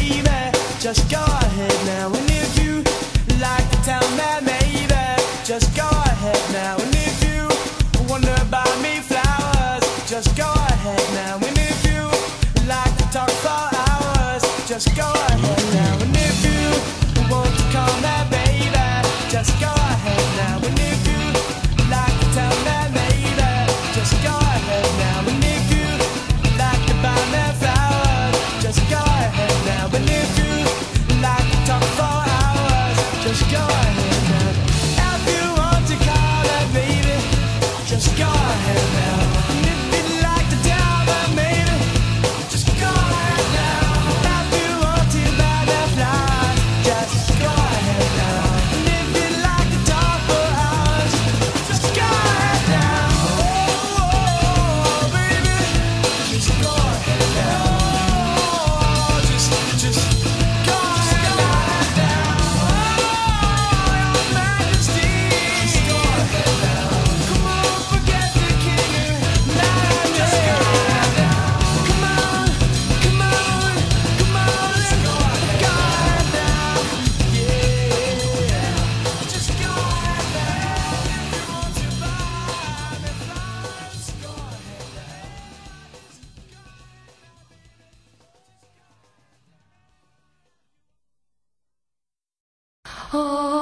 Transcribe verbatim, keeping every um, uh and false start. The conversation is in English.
baby, just go ahead now. And if you like to tell me, maybe, just go ahead now. And if you wonder about me flowers, just go ahead now. And if you like to talk for hours, just go ahead now. And if you want to call me baby, just go ahead now. And if you like to tell me, maybe, just go ahead now. And if you like to buy me flowers, just go ahead now. And if you like to talk for hours, just go ahead now. If you want to call me baby, just go ahead now. And if you'd like to tell me maybe, just go ahead now. If you want to buy me flowers, just go ahead now. And if you'd like to talk for hours, just go ahead now. Oh, oh, baby, just go ahead now. Oh, just, just go ahead now. Oh, Your Majesty, just go ahead now. Come on, forget the king. Now just go ahead now. Come on, come on, come on, let's go ahead now. Yeah, just go ahead now. If you want to buy me flowers, go ahead now. Oh